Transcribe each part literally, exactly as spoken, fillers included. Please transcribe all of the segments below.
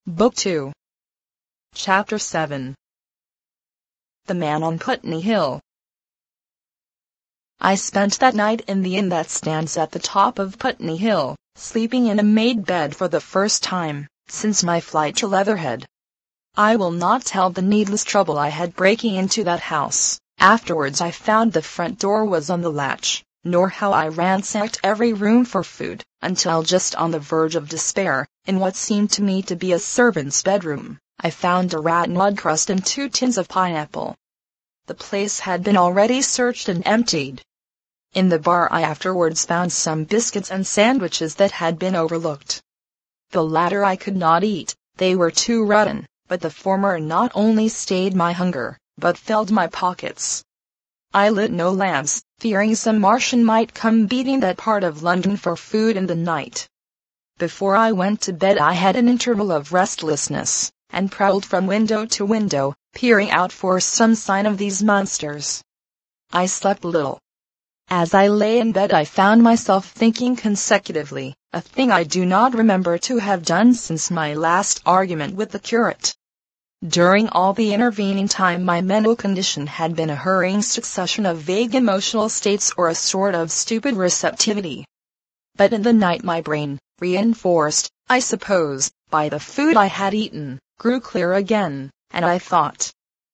Book two. Chapter seven. The Man on Putney Hill. I spent that night in the inn that stands at the top of Putney Hill, sleeping in a made bed for the first time since my flight to Leatherhead. I will not tell the needless trouble I had breaking into that house. Afterwards I found the front door was on the latch, nor how I ransacked every room for food, until just on the verge of despair, in what seemed to me to be a servant's bedroom, I found a rat mud crust and two tins of pineapple. The place had been already searched and emptied. In the bar I afterwards found some biscuits and sandwiches that had been overlooked. The latter I could not eat, they were too rotten, but the former not only stayed my hunger, but filled my pockets. I lit no lamps, fearing some Martian might come beating that part of London for food in the night. Before I went to bed I had an interval of restlessness, and prowled from window to window, peering out for some sign of these monsters. I slept little. As I lay in bed I found myself thinking consecutively, a thing I do not remember to have done since my last argument with the curate. During all the intervening time my mental condition had been a hurrying succession of vague emotional states or a sort of stupid receptivity. But in the night my brain, reinforced, I suppose, by the food I had eaten, grew clear again, and I thought.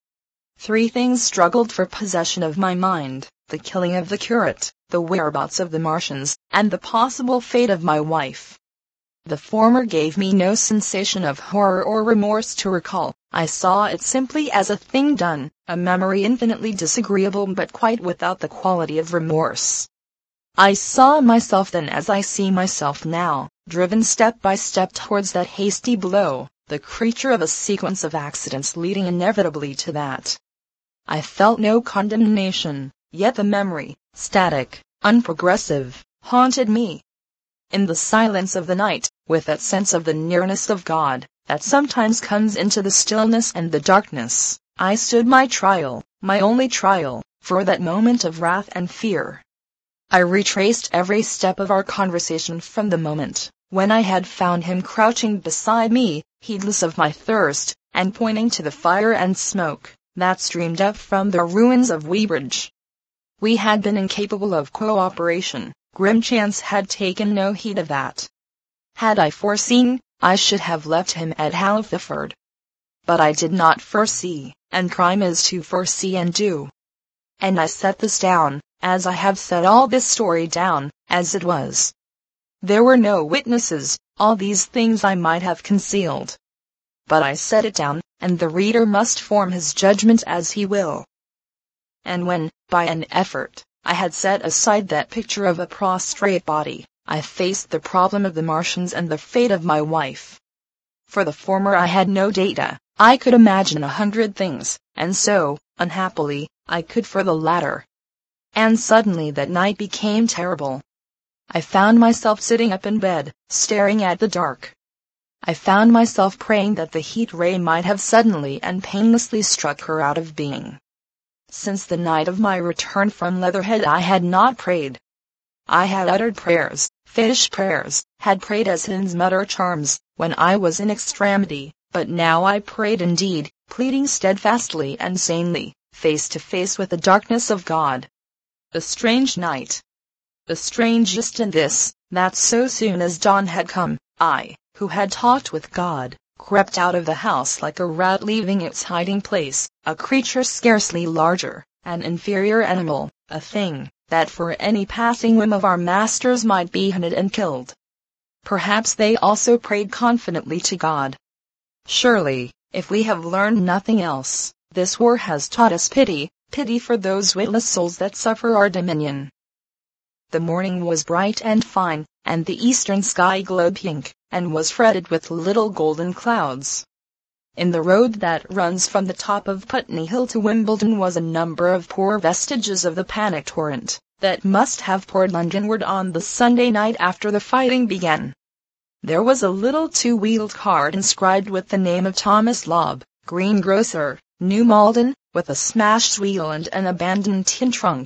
Three things struggled for possession of my mind: the killing of the curate, the whereabouts of the Martians, and the possible fate of my wife. The former gave me no sensation of horror or remorse to recall. I saw it simply as a thing done, a memory infinitely disagreeable but quite without the quality of remorse. I saw myself then as I see myself now, driven step by step towards that hasty blow, the creature of a sequence of accidents leading inevitably to that. I felt no condemnation, yet the memory, static, unprogressive, haunted me. In the silence of the night, with that sense of the nearness of God, that sometimes comes into the stillness and the darkness, I stood my trial, my only trial, for that moment of wrath and fear. I retraced every step of our conversation from the moment when I had found him crouching beside me, heedless of my thirst, and pointing to the fire and smoke that streamed up from the ruins of Weybridge. We had been incapable of cooperation. Grim chance had taken no heed of that. Had I foreseen, I should have left him at Halford. But I did not foresee, and crime is to foresee and do. And I set this down, as I have set all this story down, as it was. There were no witnesses, all these things I might have concealed. But I set it down, and the reader must form his judgment as he will. And when, by an effort, I had set aside that picture of a prostrate body, I faced the problem of the Martians and the fate of my wife. For the former I had no data. I could imagine a hundred things, and so, unhappily, I could for the latter. And suddenly that night became terrible. I found myself sitting up in bed, staring at the dark. I found myself praying that the heat ray might have suddenly and painlessly struck her out of being. Since the night of my return from Leatherhead I had not prayed. I had uttered prayers, fetish prayers, had prayed as hymns mutter charms, when I was in extremity, but now I prayed indeed, pleading steadfastly and sanely, face to face with the darkness of God. A strange night. The strangest in this, that so soon as dawn had come, I, who had talked with God, crept out of the house like a rat leaving its hiding place, a creature scarcely larger, an inferior animal, a thing that for any passing whim of our masters might be hunted and killed. Perhaps they also prayed confidently to God. Surely, if we have learned nothing else, this war has taught us pity, pity for those witless souls that suffer our dominion. The morning was bright and fine, and the eastern sky glowed pink, and was fretted with little golden clouds. In the road that runs from the top of Putney Hill to Wimbledon was a number of poor vestiges of the panic torrent that must have poured Londonward on the Sunday night after the fighting began. There was a little two-wheeled cart inscribed with the name of Thomas Lobb, greengrocer, New Malden, with a smashed wheel and an abandoned tin trunk.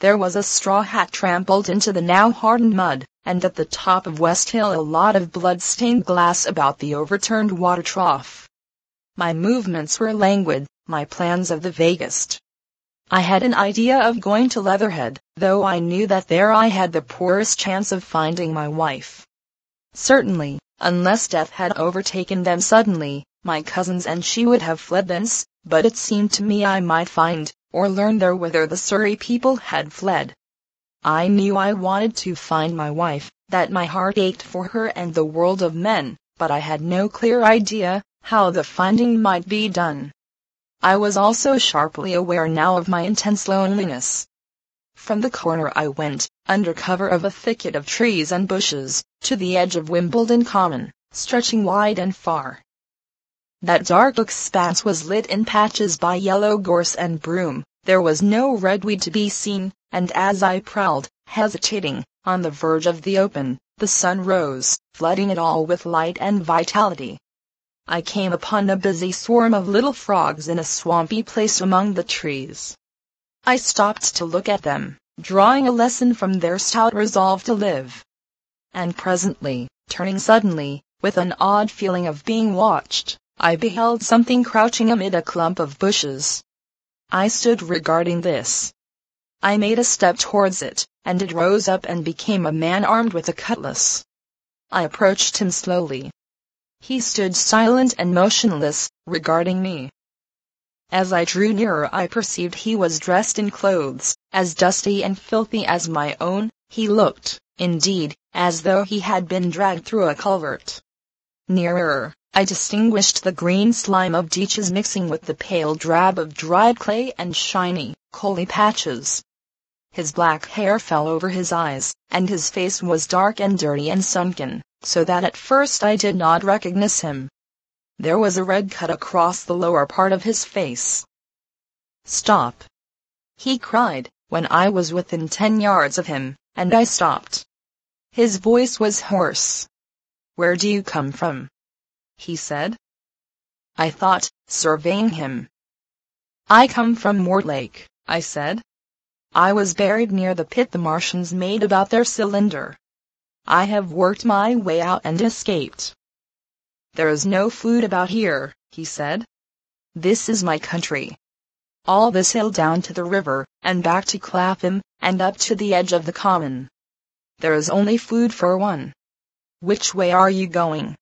there was a straw hat trampled into the now hardened mud, and at the top of West Hill a lot of blood-stained glass about the overturned water trough. My movements were languid, my plans of the vaguest. I had an idea of going to Leatherhead, though I knew that there I had the poorest chance of finding my wife. Certainly, unless death had overtaken them suddenly, my cousins and she would have fled thence, but it seemed to me I might find, or learn there whither the Surrey people had fled. I knew I wanted to find my wife, that my heart ached for her and the world of men, but I had no clear idea how the finding might be done. I was also sharply aware now of my intense loneliness. From the corner I went, under cover of a thicket of trees and bushes, to the edge of Wimbledon Common, stretching wide and far. That dark expanse was lit in patches by yellow gorse and broom, there was no redweed to be seen, and as I prowled, hesitating, on the verge of the open, the sun rose, flooding it all with light and vitality. I came upon a busy swarm of little frogs in a swampy place among the trees. I stopped to look at them, drawing a lesson from their stout resolve to live. And presently, turning suddenly, with an odd feeling of being watched, I beheld something crouching amid a clump of bushes. I stood regarding this. I made a step towards it, and it rose up and became a man armed with a cutlass. I approached him slowly. He stood silent and motionless, regarding me. As I drew nearer I perceived he was dressed in clothes, as dusty and filthy as my own. He looked, indeed, as though he had been dragged through a culvert. Nearer, I distinguished the green slime of ditches mixing with the pale drab of dried clay and shiny, coaly patches. His black hair fell over his eyes, and his face was dark and dirty and sunken, so that at first I did not recognize him. There was a red cut across the lower part of his face. "Stop!" he cried, when I was within ten yards of him, and I stopped. His voice was hoarse. "Where do you come from?" he said. I thought, surveying him. "I come from Mortlake," I said. "I was buried near the pit the Martians made about their cylinder. I have worked my way out and escaped." "There is no food about here," he said. "This is my country. All this hill down to the river, and back to Clapham, and up to the edge of the common. There is only food for one. Which way are you going?"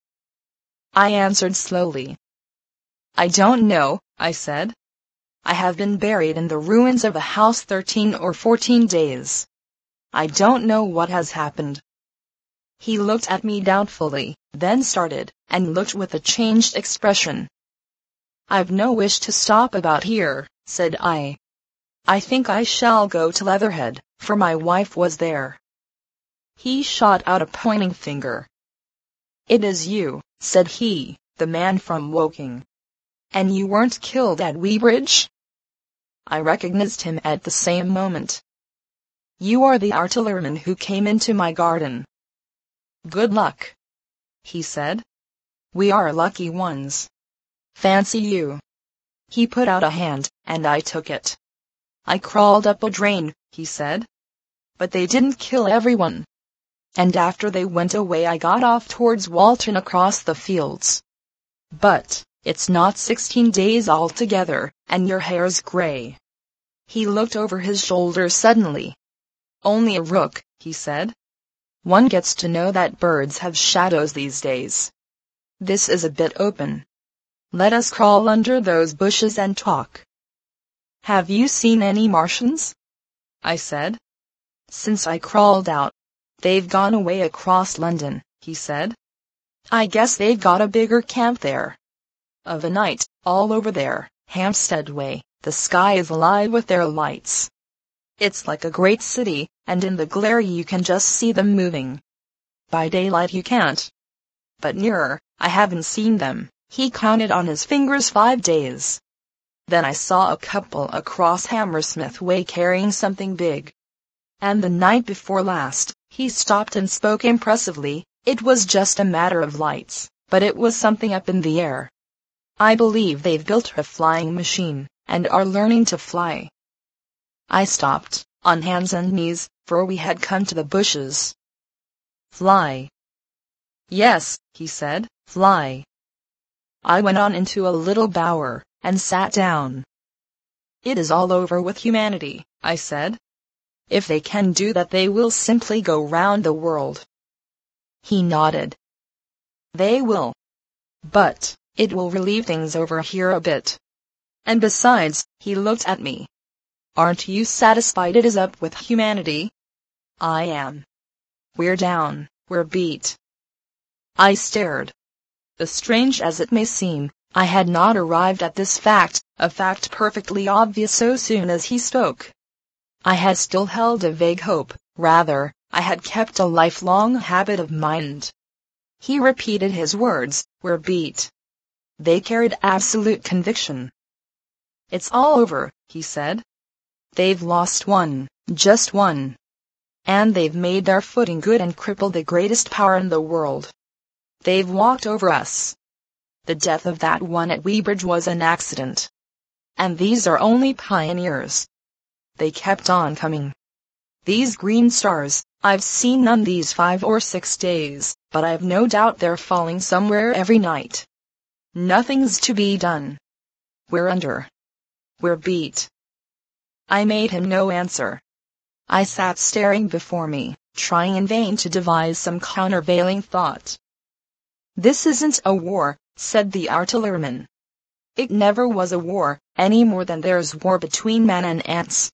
I answered slowly. "I don't know," I said. "I have been buried in the ruins of a house thirteen or fourteen days. I don't know what has happened." He looked at me doubtfully, then started, and looked with a changed expression. "I've no wish to stop about here," said I. "I think I shall go to Leatherhead, for my wife was there." He shot out a pointing finger. "It is you," said he, "the man from Woking. And you weren't killed at Weybridge?" I recognized him at the same moment. "You are the artilleryman who came into my garden." "Good luck," he said. "We are lucky ones. Fancy you." He put out a hand, and I took it. "I crawled up a drain," he said. "But they didn't kill everyone. And after they went away I got off towards Walton across the fields. But it's not sixteen days altogether, and your hair's gray." He looked over his shoulder suddenly. "Only a rook," he said. "One gets to know that birds have shadows these days. This is a bit open. Let us crawl under those bushes and talk." "Have you seen any Martians?" I said. "Since I crawled out. They've gone away across London," he said. "I guess they've got a bigger camp there. Of a night, all over there, Hampstead way, the sky is alive with their lights. It's like a great city, and in the glare you can just see them moving. By daylight you can't. But nearer, I haven't seen them." He counted on his fingers five days. "Then I saw a couple across Hammersmith way carrying something big. And the night before last," he stopped and spoke impressively, "it was just a matter of lights, but it was something up in the air. I believe they've built a flying machine, and are learning to fly." I stopped, on hands and knees, for we had come to the bushes. Fly. Yes, he said, fly. I went on into a little bower, and sat down. It is all over with humanity, I said. If they can do that, they will simply go round the world. He nodded. They will. But it will relieve things over here a bit. And besides, he looked at me. Aren't you satisfied it is up with humanity? I am. We're down, we're beat. I stared. As strange as it may seem, I had not arrived at this fact, a fact perfectly obvious so soon as he spoke. I had still held a vague hope, rather, I had kept a lifelong habit of mind. He repeated his words, we're beat. They carried absolute conviction. It's all over, he said. They've lost one, just one. And they've made their footing good and crippled the greatest power in the world. They've walked over us. The death of that one at Weybridge was an accident. And these are only pioneers. They kept on coming. These green stars, I've seen none these five or six days, but I've no doubt they're falling somewhere every night. Nothing's to be done. We're under. We're beat. I made him no answer. I sat staring before me, trying in vain to devise some countervailing thought. This isn't a war, said the artilleryman. It never was a war, any more than there's war between man and ants.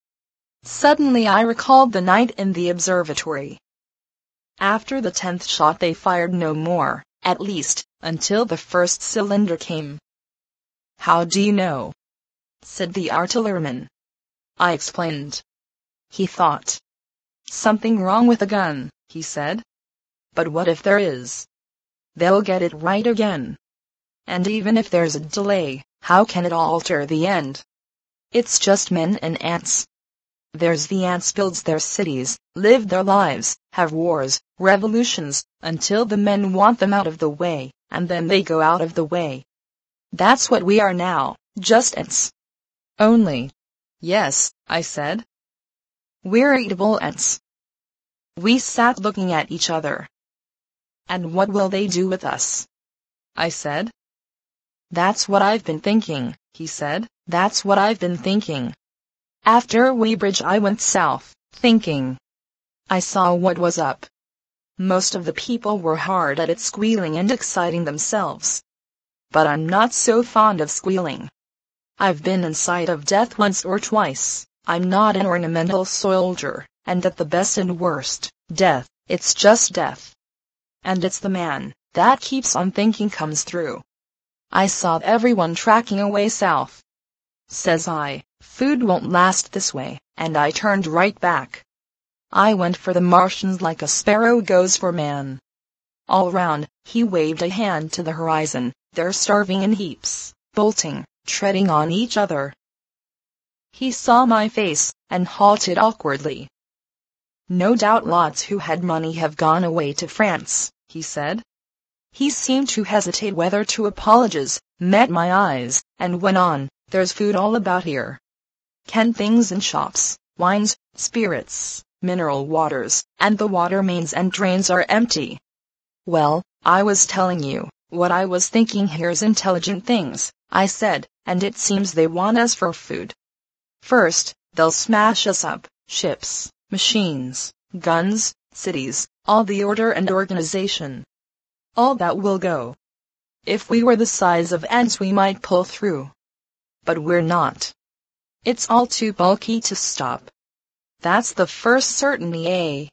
Suddenly I recalled the night in the observatory. After the tenth shot they fired no more, at least, until the first cylinder came. How do you know? Said the artilleryman. I explained. He thought. Something wrong with the gun, he said. But what if there is? They'll get it right again. And even if there's a delay, how can it alter the end? It's just men and ants. There's the ants builds their cities, live their lives, have wars, revolutions, until the men want them out of the way, and then they go out of the way. That's what we are now, just ants. Only. Yes, I said. We're eatable ants. We sat looking at each other. And what will they do with us? I said. That's what I've been thinking, he said, that's what I've been thinking. After Weybridge I went south, thinking. I saw what was up. Most of the people were hard at it squealing and exciting themselves. But I'm not so fond of squealing. I've been in sight of death once or twice, I'm not an ornamental soldier, and at the best and worst, death, it's just death. And it's the man that keeps on thinking comes through. I saw everyone tracking away south. Says I, food won't last this way, and I turned right back. I went for the Martians like a sparrow goes for man. All round, he waved a hand to the horizon, they're starving in heaps, bolting, treading on each other. He saw my face, and halted awkwardly. No doubt lots who had money have gone away to France, he said. He seemed to hesitate whether to apologize, met my eyes, and went on, there's food all about here. Canned things in shops, wines, spirits, mineral waters, and the water mains and drains are empty. Well, I was telling you, what I was thinking here's intelligent things, I said, and it seems they want us for food. First, they'll smash us up, ships, machines, guns, cities, all the order and organization. All that will go. If we were the size of ants we might pull through. But we're not. It's all too bulky to stop. That's the first certainty, eh?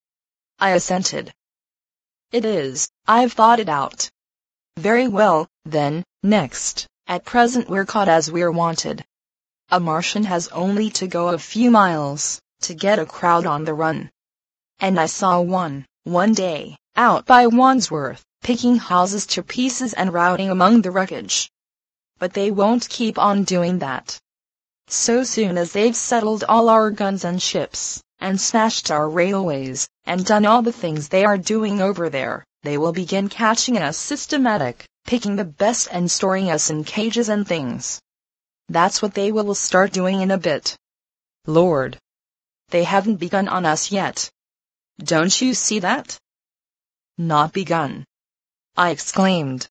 I assented. It is, I've thought it out. Very well, then, next, at present we're caught as we're wanted. A Martian has only to go a few miles, to get a crowd on the run. And I saw one, one day, out by Wandsworth, picking houses to pieces and routing among the wreckage. But they won't keep on doing that. So soon as they've settled all our guns and ships, and smashed our railways, and done all the things they are doing over there, they will begin catching us systematic, picking the best and storing us in cages and things. That's what they will start doing in a bit. Lord! they haven't begun on us yet. Don't you see that? Not begun, I exclaimed.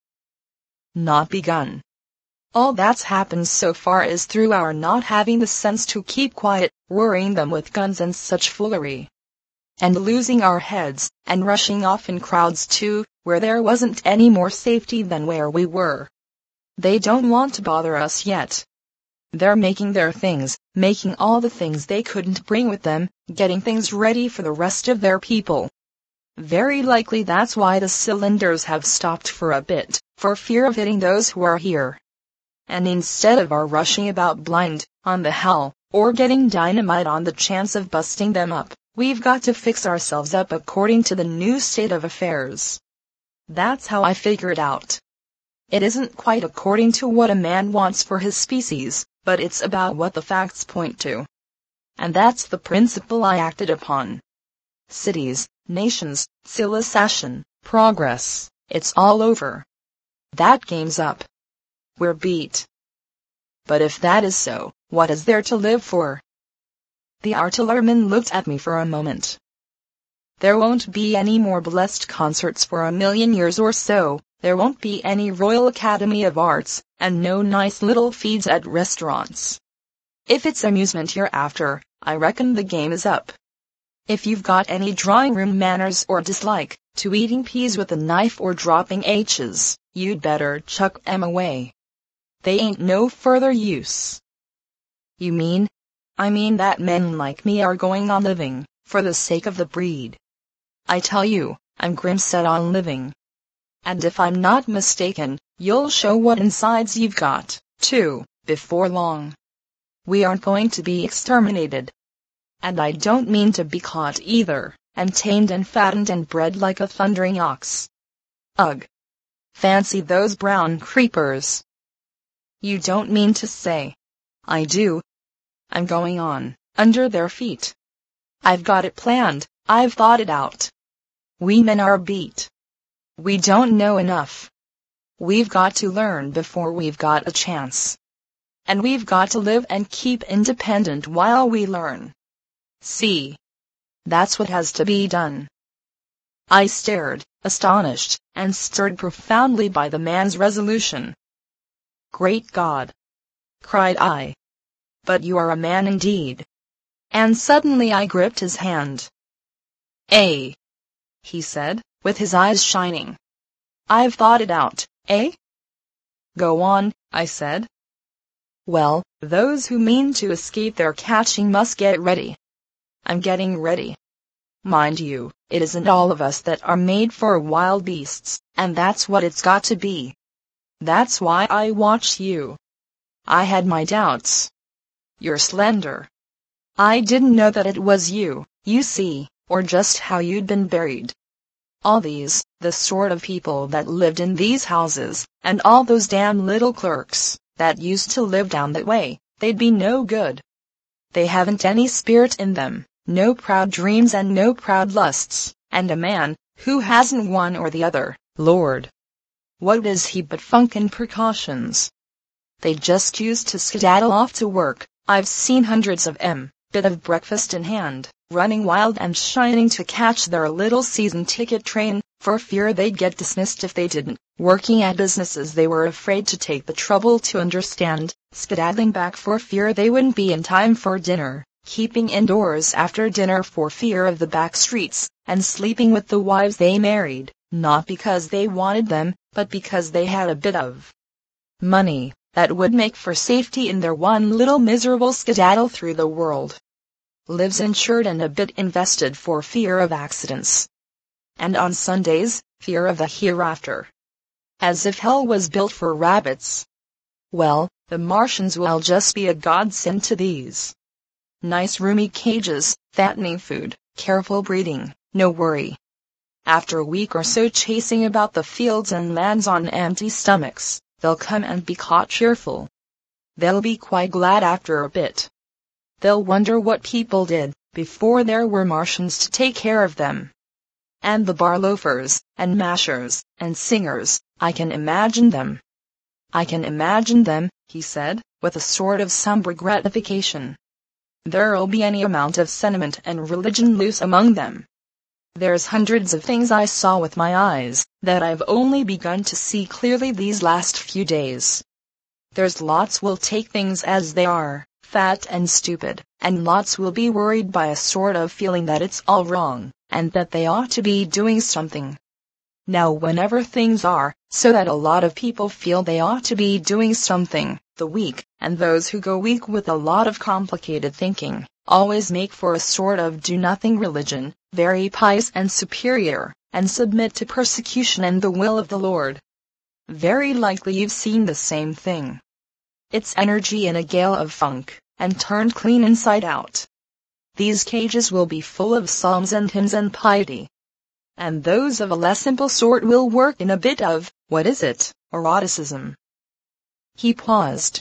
Not begun. All that's happened so far is through our not having the sense to keep quiet, worrying them with guns and such foolery. And losing our heads, and rushing off in crowds too, where there wasn't any more safety than where we were. They don't want to bother us yet. They're making their things, making all the things they couldn't bring with them, getting things ready for the rest of their people. Very likely that's why the cylinders have stopped for a bit, for fear of hitting those who are here. And instead of our rushing about blind, on the howl, or getting dynamite on the chance of busting them up, we've got to fix ourselves up according to the new state of affairs. That's how I figure it out. It isn't quite according to what a man wants for his species, but it's about what the facts point to. And that's the principle I acted upon. Cities, nations, civilization, progress, it's all over. That game's up. We're beat. But if that is so, what is there to live for? The artilleryman looked at me for a moment. There won't be any more blessed concerts for a million years or so, there won't be any Royal Academy of Arts, and no nice little feeds at restaurants. If it's amusement you're after, I reckon the game is up. If you've got any drawing room manners or dislike to eating peas with a knife or dropping H's, you'd better chuck 'em away. They ain't no further use. You mean? I mean that men like me are going on living, for the sake of the breed. I tell you, I'm grim set on living. And if I'm not mistaken, you'll show what insides you've got, too, before long. We aren't going to be exterminated. And I don't mean to be caught either, and tamed and fattened and bred like a thundering ox. Ugh! Fancy those brown creepers! You don't mean to say. I do. I'm going on, under their feet. I've got it planned, I've thought it out. We men are beat. We don't know enough. We've got to learn before we've got a chance. And we've got to live and keep independent while we learn. See? That's what has to be done. I stared, astonished, and stirred profoundly by the man's resolution. Great God! Cried I. But you are a man indeed. And suddenly I gripped his hand. Eh? He said, with his eyes shining. I've thought it out, eh? Go on, I said. Well, those who mean to escape their catching must get ready. I'm getting ready. Mind you, it isn't all of us that are made for wild beasts, and that's what it's got to be. That's why I watched you. I had my doubts. You're slender. I didn't know that it was you, you see, or just how you'd been buried. All these, the sort of people that lived in these houses, and all those damn little clerks, that used to live down that way, they'd be no good. They haven't any spirit in them, no proud dreams and no proud lusts, and a man, who hasn't one or the other, Lord! What is he but funk and precautions? They just used to skedaddle off to work, I've seen hundreds of 'em, bit of breakfast in hand, running wild and shining to catch their little season ticket train, for fear they'd get dismissed if they didn't, working at businesses they were afraid to take the trouble to understand, skedaddling back for fear they wouldn't be in time for dinner, keeping indoors after dinner for fear of the back streets, and sleeping with the wives they married, not because they wanted them, but because they had a bit of money that would make for safety in their one little miserable skedaddle through the world. Lives insured and a bit invested for fear of accidents. And on Sundays, fear of the hereafter. As if hell was built for rabbits. Well, the Martians will just be a godsend to these. Nice roomy cages, fattening food, careful breeding, no worry. After a week or so chasing about the fields and lands on empty stomachs, they'll come and be caught cheerful. They'll be quite glad after a bit. They'll wonder what people did, before there were Martians to take care of them. And the bar loafers, and mashers, and singers, I can imagine them. I can imagine them, he said, with a sort of sombre gratification. there'll be any amount of sentiment and religion loose among them. There's hundreds of things I saw with my eyes that I've only begun to see clearly these last few days. There's lots will take things as they are, fat and stupid, and lots will be worried by a sort of feeling that it's all wrong, and that they ought to be doing something. Now whenever things are so that a lot of people feel they ought to be doing something, the weak, and those who go weak with a lot of complicated thinking, always make for a sort of do-nothing religion, very pious and superior, and submit to persecution and the will of the Lord. Very likely you've seen the same thing. It's energy in a gale of funk, and turned clean inside out. These cages will be full of psalms and hymns and piety. And those of a less simple sort will work in a bit of, what is it, eroticism. He paused.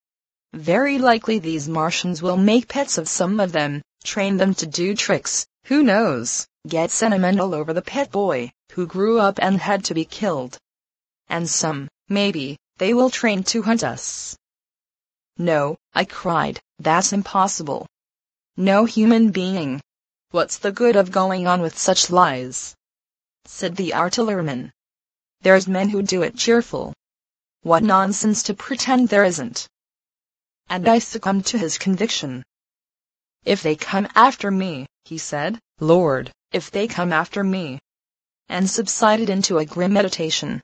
Very likely these Martians will make pets of some of them, train them to do tricks, who knows, get sentimental over the pet boy, who grew up and had to be killed. And some, maybe, they will train to hunt us. No, I cried, that's impossible. No human being. What's the good of going on with such lies? Said the artilleryman. There's men who do it cheerful. What nonsense to pretend there isn't. And I succumbed to his conviction. If they come after me, he said, Lord, if they come after me. And subsided into a grim meditation.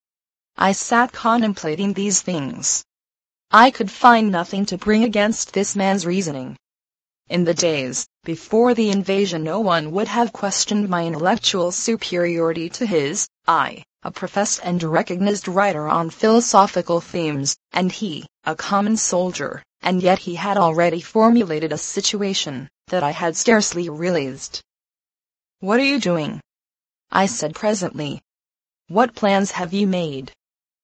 I sat contemplating these things. I could find nothing to bring against this man's reasoning. In the days before the invasion no one would have questioned my intellectual superiority to his, I, a professed and recognized writer on philosophical themes, and he, a common soldier, and yet he had already formulated a situation that I had scarcely realized. What are you doing? I said presently. What plans have you made?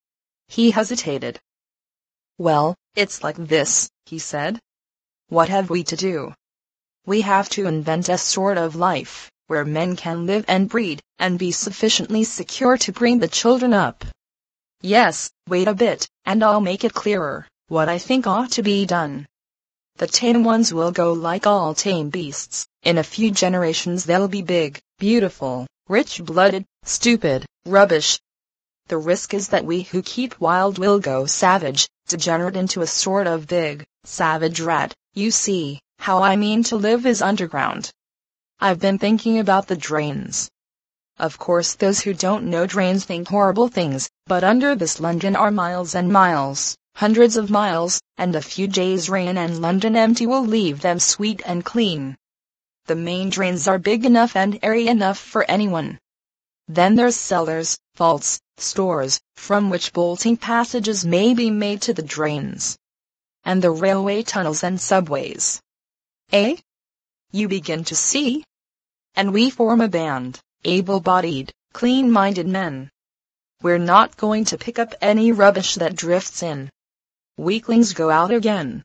He hesitated. Well, it's like this, he said. What have we to do? We have to invent a sort of life, where men can live and breed, and be sufficiently secure to bring the children up. Yes, wait a bit, and I'll make it clearer, what I think ought to be done. The tame ones will go like all tame beasts, in a few generations they'll be big, beautiful, rich-blooded, stupid, rubbish. The risk is that we who keep wild will go savage, degenerate into a sort of big, savage rat. You see, how I mean to live is underground. I've been thinking about the drains. Of course those who don't know drains think horrible things, but under this London are miles and miles, hundreds of miles, and a few days' rain and London empty will leave them sweet and clean. The main drains are big enough and airy enough for anyone. Then there's cellars, vaults, stores, from which bolting passages may be made to the drains. And the railway tunnels and subways. Eh? You begin to see? And we form a band, able-bodied, clean-minded men. We're not going to pick up any rubbish that drifts in. Weaklings go out again.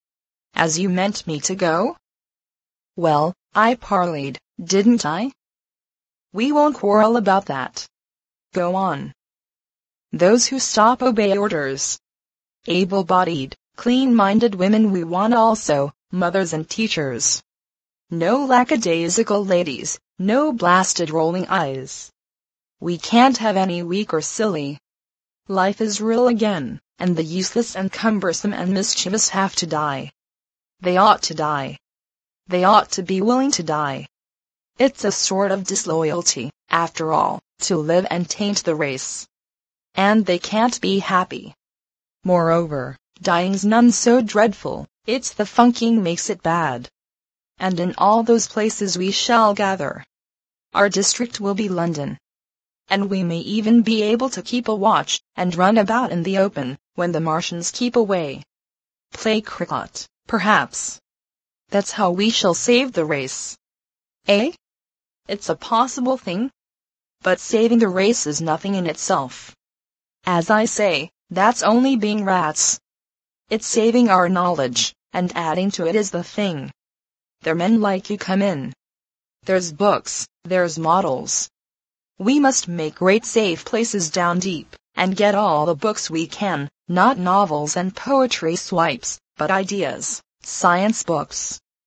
As you meant me to go? Well, I parleyed, didn't I? We won't quarrel about that. Go on. Those who stop obey orders. Able-bodied, clean-minded women we want also, mothers and teachers. No lackadaisical ladies, no blasted rolling eyes. We can't have any weak or silly. Life is real again, and the useless and cumbersome and mischievous have to die. They ought to die. They ought to be willing to die. It's a sort of disloyalty, after all, to live and taint the race. And they can't be happy. Moreover, dying's none so dreadful, it's the funking makes it bad. And in all those places we shall gather. Our district will be London. And we may even be able to keep a watch, and run about in the open, when the Martians keep away. Play cricket, perhaps. That's how we shall save the race. Eh? It's a possible thing. But saving the race is nothing in itself. As I say, that's only being rats. It's saving our knowledge, and adding to it is the thing. There men like you come in. There's books, there's models. We must make great safe places down deep, and get all the books we can, not novels and poetry swipes, but ideas, science books,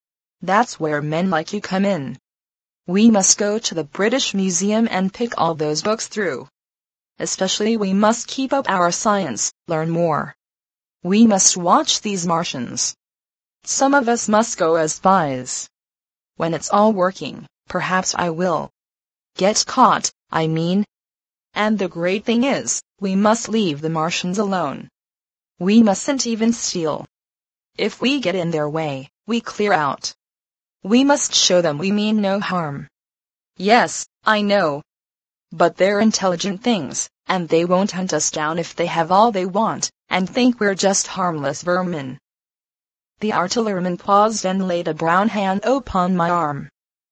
That's where men like you come in. We must go to the British Museum and pick all those books through. Especially we must keep up our science, learn more. We must watch these Martians. Some of us must go as spies. When it's all working, perhaps I will get caught, I mean. And the great thing is, we must leave the Martians alone. We mustn't even steal. If we get in their way, we clear out. We must show them we mean no harm. Yes, I know. But they're intelligent things, and they won't hunt us down if they have all they want, and think we're just harmless vermin. The artilleryman paused and laid a brown hand upon my arm.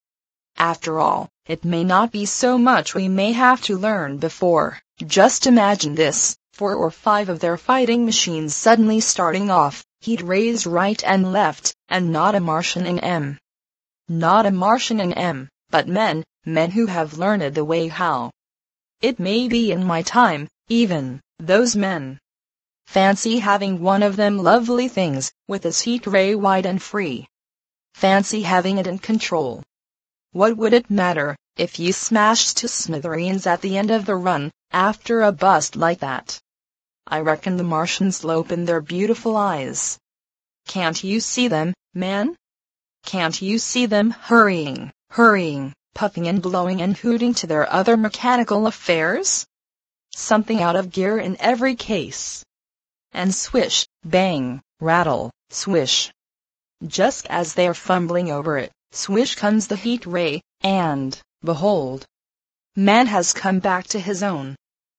After all, it may not be so much we may have to learn before. Just imagine this, four or five of their fighting machines suddenly starting off, heat raised right and left, and not a Martian in M. Not a Martian in M, but men, men who have learned the way how. It may be in my time, even, those men. Fancy having one of them lovely things, with its heat ray wide and free. Fancy having it in control. What would it matter, if you smashed to smithereens at the end of the run, after a bust like that? I reckon the Martians open their beautiful eyes. Can't you see them, man? Can't you see them hurrying, hurrying, puffing and blowing and hooting to their other mechanical affairs? Something out of gear in every case. And swish, bang, rattle, swish. Just as they're fumbling over it, swish comes the heat ray, and, behold, man has come back to his own.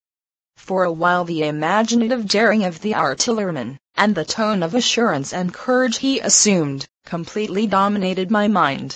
For a while the imaginative daring of the artilleryman, and the tone of assurance and courage he assumed, completely dominated my mind.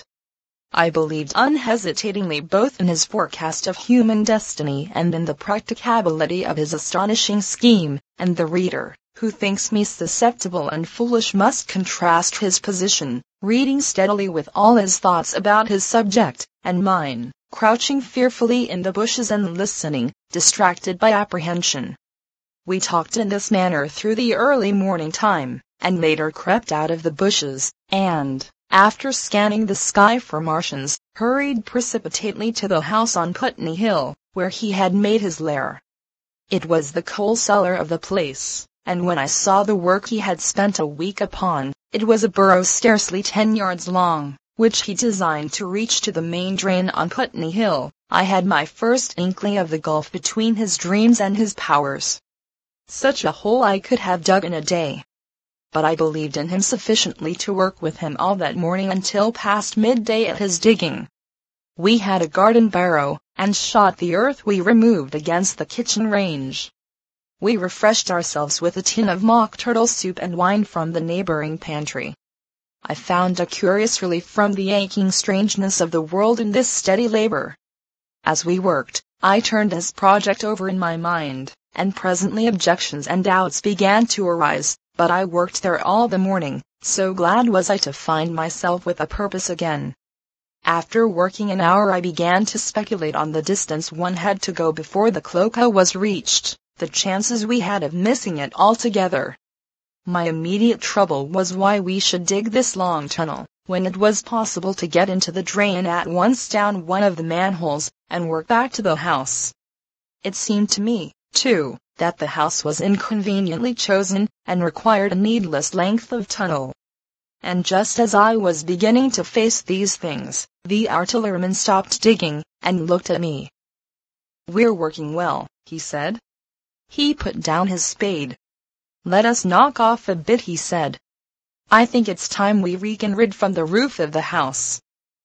I believed unhesitatingly both in his forecast of human destiny and in the practicability of his astonishing scheme, and the reader, who thinks me susceptible and foolish, must contrast his position, reading steadily with all his thoughts about his subject, and mine, crouching fearfully in the bushes and listening, distracted by apprehension. We talked in this manner through the early morning time, and later crept out of the bushes, and, after scanning the sky for Martians, hurried precipitately to the house on Putney Hill, where he had made his lair. It was the coal cellar of the place, and when I saw the work he had spent a week upon, it was a burrow scarcely ten yards long, which he designed to reach to the main drain on Putney Hill, I had my first inkling of the gulf between his dreams and his powers. Such a hole I could have dug in a day. But I believed in him sufficiently to work with him all that morning until past midday at his digging. We had a garden barrow, and shot the earth we removed against the kitchen range. We refreshed ourselves with a tin of mock turtle soup and wine from the neighboring pantry. I found a curious relief from the aching strangeness of the world in this steady labor. As we worked, I turned his project over in my mind, and presently objections and doubts began to arise, but I worked there all the morning, so glad was I to find myself with a purpose again. After working an hour I began to speculate on the distance one had to go before the cloaca was reached, the chances we had of missing it altogether. My immediate trouble was why we should dig this long tunnel, when it was possible to get into the drain at once down one of the manholes, and work back to the house. It seemed to me, too, that the house was inconveniently chosen, and required a needless length of tunnel. And just as I was beginning to face these things, the artilleryman stopped digging, and looked at me. "We're working well," he said. He put down his spade. "Let us knock off a bit," he said. "I think it's time we reconrid from the roof of the house."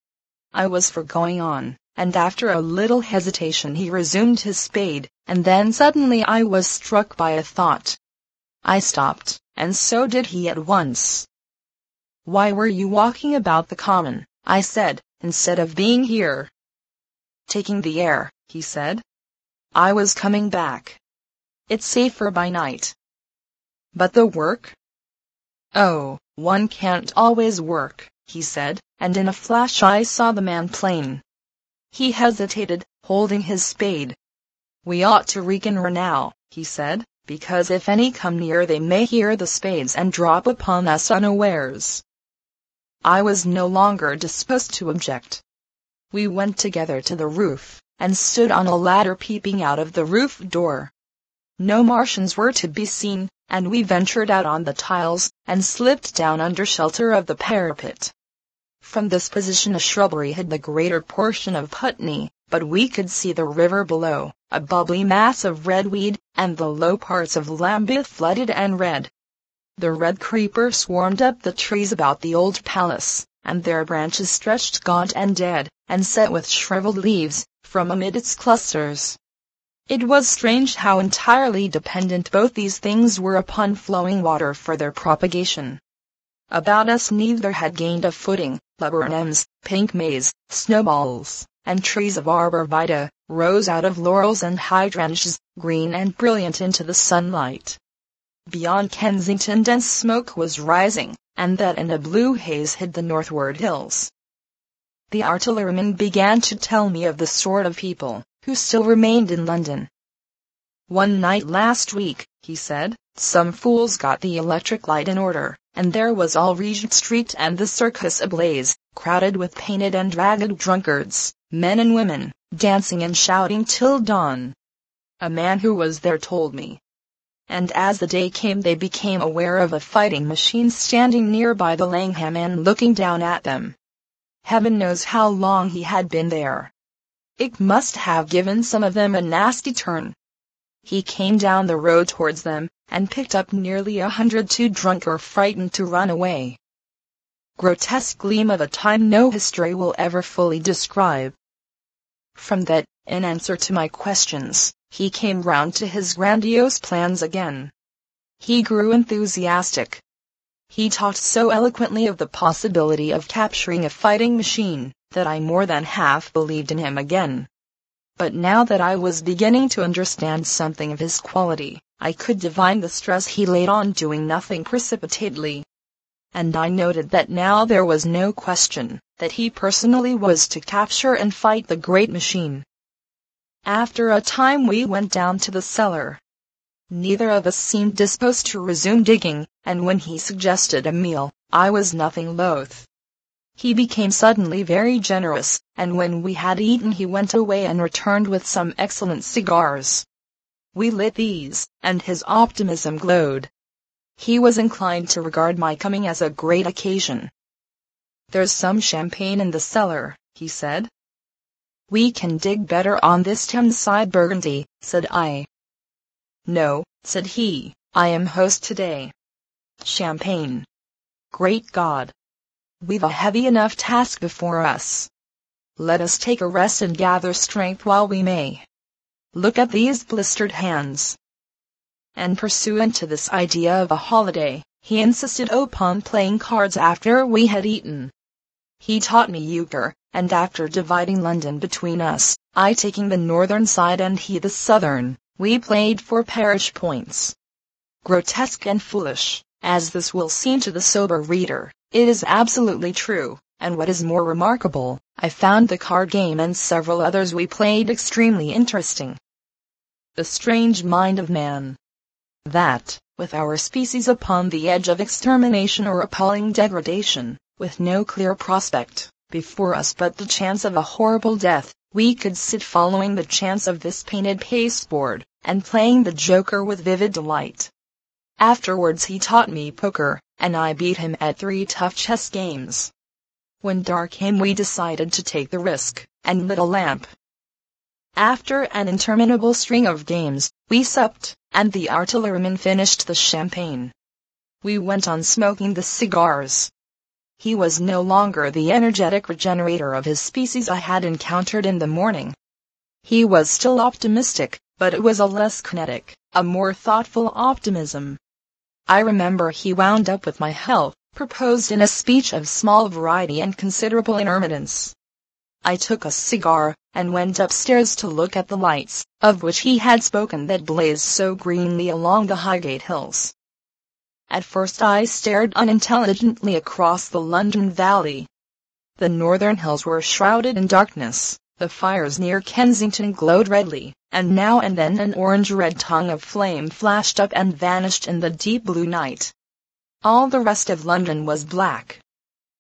I was for going on, and after a little hesitation he resumed his spade, and then suddenly I was struck by a thought. I stopped, and so did he at once. "Why were you walking about the common," I said, "instead of being here?" "Taking the air," he said. "I was coming back. It's safer by night." "But the work?" "Oh, one can't always work," he said, and in a flash I saw the man plain. He hesitated, holding his spade. "We ought to reconnoiter now," he said, "because if any come near they may hear the spades and drop upon us unawares." I was no longer disposed to object. We went together to the roof, and stood on a ladder peeping out of the roof door. No Martians were to be seen, and we ventured out on the tiles, and slipped down under shelter of the parapet. From this position a shrubbery hid the greater portion of Putney, but we could see the river below, a bubbly mass of red weed, and the low parts of Lambeth flooded and red. The red creeper swarmed up the trees about the old palace, and their branches stretched gaunt and dead, and set with shriveled leaves, from amid its clusters. It was strange how entirely dependent both these things were upon flowing water for their propagation. About us neither had gained a footing. Laburnums, pink maize, snowballs, and trees of arborvitae, rose out of laurels and hydrangeas, green and brilliant into the sunlight. Beyond Kensington dense smoke was rising, and that in a blue haze hid the northward hills. The artilleryman began to tell me of the sort of people who still remained in London. One night last week, he said, some fools got the electric light in order, and there was all Regent Street and the Circus ablaze, crowded with painted and ragged drunkards, men and women, dancing and shouting till dawn. A man who was there told me. And as the day came they became aware of a fighting machine standing near by the Langham and looking down at them. Heaven knows how long he had been there. It must have given some of them a nasty turn. He came down the road towards them, and picked up nearly a hundred too drunk or frightened to run away. Grotesque gleam of a time no history will ever fully describe. From that, in answer to my questions, he came round to his grandiose plans again. He grew enthusiastic. He talked so eloquently of the possibility of capturing a fighting machine, that I more than half believed in him again. But now that I was beginning to understand something of his quality, I could divine the stress he laid on doing nothing precipitately. And I noted that now there was no question that he personally was to capture and fight the great machine. After a time we went down to the cellar. Neither of us seemed disposed to resume digging, and when he suggested a meal, I was nothing loath. He became suddenly very generous, and when we had eaten he went away and returned with some excellent cigars. We lit these, and his optimism glowed. He was inclined to regard my coming as a great occasion. "There's some champagne in the cellar," he said. "We can dig better on this Thames-side Burgundy," said I. "No," said he, "I am host today. Champagne. Great God! We've a heavy enough task before us. Let us take a rest and gather strength while we may. Look at these blistered hands." And pursuant to this idea of a holiday, he insisted upon playing cards after we had eaten. He taught me euchre, and after dividing London between us, I taking the northern side and he the southern, we played for parish points. Grotesque and foolish, as this will seem to the sober reader, it is absolutely true, and what is more remarkable, I found the card game and several others we played extremely interesting. The strange mind of man. That, with our species upon the edge of extermination or appalling degradation, with no clear prospect before us but the chance of a horrible death, we could sit following the chance of this painted pasteboard, and playing the joker with vivid delight. Afterwards he taught me poker, and I beat him at three tough chess games. When dark came we decided to take the risk, and lit a lamp. After an interminable string of games, we supped, and the artilleryman finished the champagne. We went on smoking the cigars. He was no longer the energetic regenerator of his species I had encountered in the morning. He was still optimistic, but it was a less kinetic, a more thoughtful optimism. I remember he wound up with my health, proposed in a speech of small variety and considerable intermittence. I took a cigar, and went upstairs to look at the lights, of which he had spoken, that blazed so greenly along the Highgate hills. At first I stared unintelligently across the London Valley. The northern hills were shrouded in darkness, the fires near Kensington glowed redly, and now and then an orange-red tongue of flame flashed up and vanished in the deep blue night. All the rest of London was black.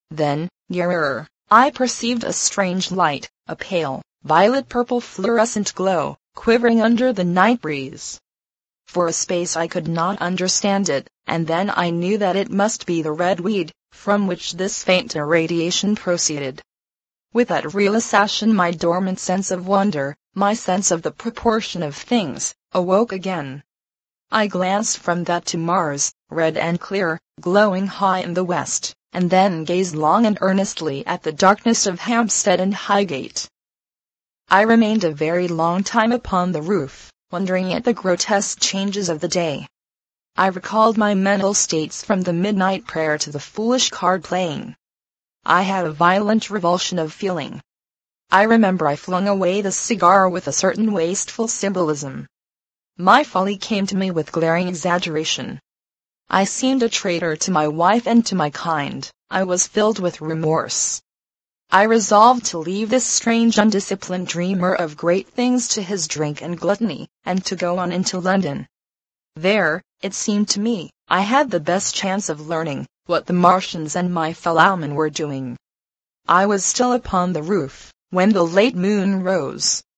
Then, nearer, I perceived a strange light, a pale, violet-purple fluorescent glow, quivering under the night breeze. For a space I could not understand it, and then I knew that it must be the red weed, from which this faint irradiation proceeded. With that realization my dormant sense of wonder, my sense of the proportion of things, awoke again. I glanced from that to Mars, red and clear, glowing high in the west, and then gazed long and earnestly at the darkness of Hampstead and Highgate. I remained a very long time upon the roof, wondering at the grotesque changes of the day. I recalled my mental states from the midnight prayer to the foolish card playing. I had a violent revulsion of feeling. I remember I flung away the cigar with a certain wasteful symbolism. My folly came to me with glaring exaggeration. I seemed a traitor to my wife and to my kind. I was filled with remorse. I resolved to leave this strange undisciplined dreamer of great things to his drink and gluttony, and to go on into London. There, it seemed to me, I had the best chance of learning what the Martians and my fellowmen were doing. I was still upon the roof, when the late moon rose,